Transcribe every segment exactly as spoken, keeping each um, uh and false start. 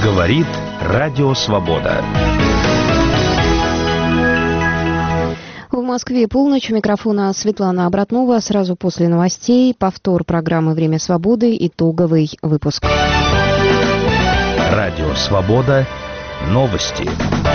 Говорит Радио Свобода. В Москве полночь. У микрофона Светлана Обратнова. Сразу после новостей повтор программы «Время свободы», итоговый выпуск. Радио Свобода. Новости.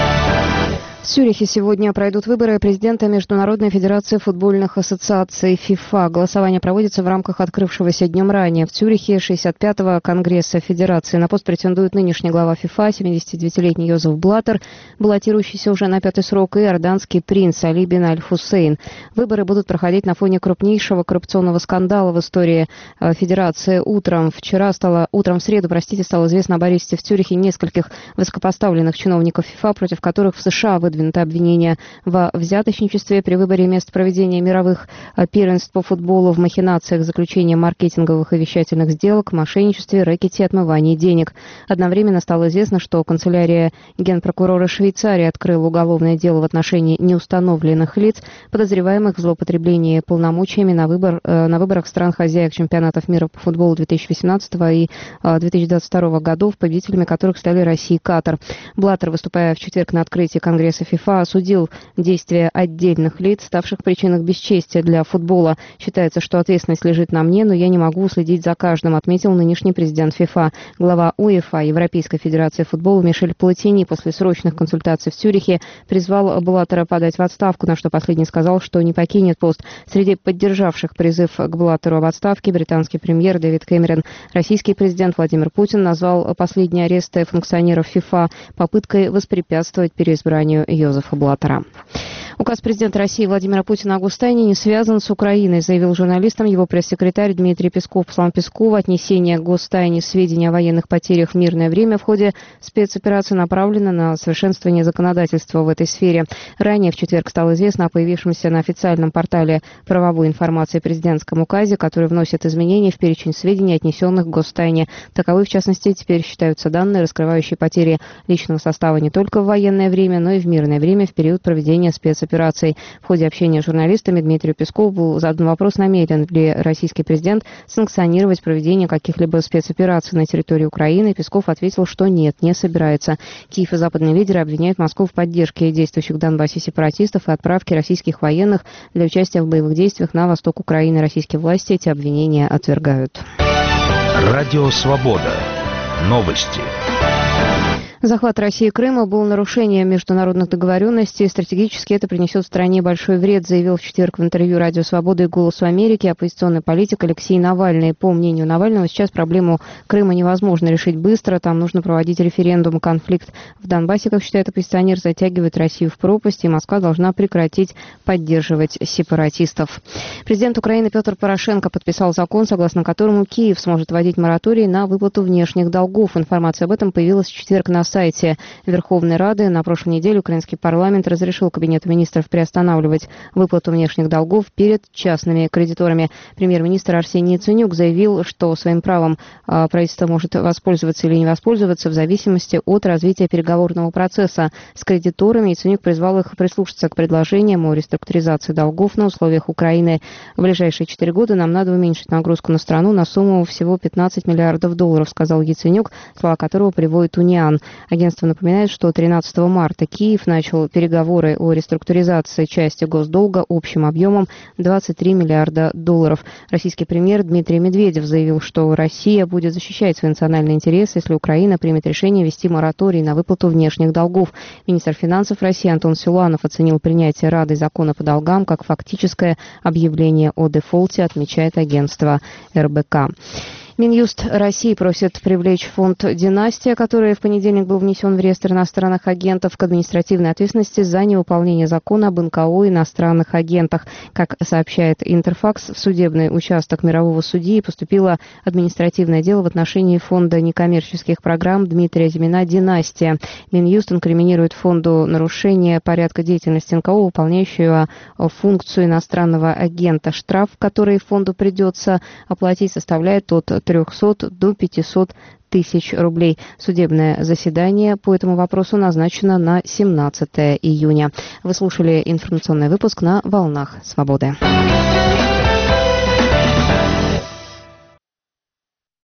В Цюрихе сегодня пройдут выборы президента Международной федерации футбольных ассоциаций ФИФА. Голосование проводится в рамках открывшегося днем ранее в Цюрихе шестьдесят пятого Конгресса Федерации. На пост претендует нынешний глава ФИФА, семидесятидевятилетний Йозеф Блаттер, баллотирующийся уже на пятый срок, и иорданский принц Али бин Аль-Хусейн. Выборы будут проходить на фоне крупнейшего коррупционного скандала в истории Федерации. Утром вчера стало, утром в среду, простите, стало известно об аресте в Цюрихе нескольких высокопоставленных чиновников ФИФА, против которых в США выдвинули выдвинуто обвинение во взяточничестве при выборе мест проведения мировых первенств по футболу, в махинациях заключения маркетинговых и вещательных сделок, мошенничестве, рэкете, отмывании денег. Одновременно стало известно, что канцелярия генпрокурора Швейцарии открыла уголовное дело в отношении неустановленных лиц, подозреваемых в злоупотреблении полномочиями на, выбор, на выборах стран-хозяек чемпионатов мира по футболу две тысячи восемнадцатого и две тысячи двадцать второго годов, победителями которых стали Россия и Катар. Блаттер, выступая в четверг на открытии Конгресса ФИФА, осудил действия отдельных лиц, ставших причиной бесчестия для футбола. Считается, что ответственность лежит на мне, но я не могу следить за каждым, отметил нынешний президент ФИФА. Глава УЕФА, Европейской Федерации футбола, Мишель Платини после срочных консультаций в Цюрихе призвал Блаттера подать в отставку, на что последний сказал, что не покинет пост. Среди поддержавших призыв к Блаттеру об отставке британский премьер Дэвид Кэмерон. Российский президент Владимир Путин назвал последние аресты функционеров ФИФА попыткой воспрепятствовать переизбранию Йозефа Блаттера. Указ президента России Владимира Путина о Гостайне не связан с Украиной, заявил журналистам его пресс-секретарь Дмитрий Песков. По словам Пескова, отнесение к Гостайне сведений о военных потерях в мирное время в ходе спецоперации направлено на совершенствование законодательства в этой сфере. Ранее в четверг стало известно о появившемся на официальном портале правовой информации президентском указе, который вносит изменения в перечень сведений, отнесенных к Гостайне. Таковы, в частности, теперь считаются данные, раскрывающие потери личного состава не только в военное время, но и в мирное время в период проведения спецоперации. Операций. В ходе общения с журналистами Дмитрию Пескову был задан вопрос, намерен ли российский президент санкционировать проведение каких-либо спецопераций на территории Украины. Песков ответил, что нет, не собирается. Киев и западные лидеры обвиняют Москву в поддержке действующих в Донбассе сепаратистов и отправке российских военных для участия в боевых действиях на восток Украины. Российские власти эти обвинения отвергают. Радио Свобода. Новости. Захват России Крыма был нарушением международных договоренностей. Стратегически это принесет стране большой вред, заявил в четверг в интервью «Радио Свобода» и «Голосу Америки» оппозиционный политик Алексей Навальный. По мнению Навального, сейчас проблему Крыма невозможно решить быстро. Там нужно проводить референдум. Конфликт в Донбассе, как считает оппозиционер, затягивает Россию в пропасть, и Москва должна прекратить поддерживать сепаратистов. Президент Украины Петр Порошенко подписал закон, согласно которому Киев сможет вводить мораторий на выплату внешних долгов. Информация об этом появилась в четверг на сайте Верховной Рады. На прошлой неделе украинский парламент разрешил Кабинету министров приостанавливать выплату внешних долгов перед частными кредиторами. Премьер-министр Арсений Яценюк заявил, что своим правом правительство может воспользоваться или не воспользоваться в зависимости от развития переговорного процесса с кредиторами. Яценюк призвал их прислушаться к предложениям о реструктуризации долгов на условиях Украины. В ближайшие четыре года нам надо уменьшить нагрузку на страну на сумму всего пятнадцать миллиардов долларов, сказал Яценюк, слова которого приводит Униан. Агентство напоминает, что тринадцатого марта Киев начал переговоры о реструктуризации части госдолга общим объемом двадцать три миллиарда долларов. Российский премьер Дмитрий Медведев заявил, что Россия будет защищать свои национальные интересы, если Украина примет решение ввести мораторий на выплату внешних долгов. Министр финансов России Антон Силуанов оценил принятие Радой закона по долгам как фактическое объявление о дефолте, отмечает агентство эр бэ ка. Минюст России просит привлечь фонд «Династия», который в понедельник был внесен в реестр иностранных агентов, к административной ответственности за невыполнение закона об эн ка о и иностранных агентах. Как сообщает Интерфакс, в судебный участок мирового судьи поступило административное дело в отношении фонда некоммерческих программ Дмитрия Зимина «Династия». Минюст инкриминирует фонду нарушение порядка деятельности эн ка о, выполняющего функцию иностранного агента. Штраф, который фонду придется оплатить, составляет от трехсот до пятисот тысяч рублей. Судебное заседание по этому вопросу назначено на семнадцатое июня. Вы слушали информационный выпуск на «Волнах Свободы».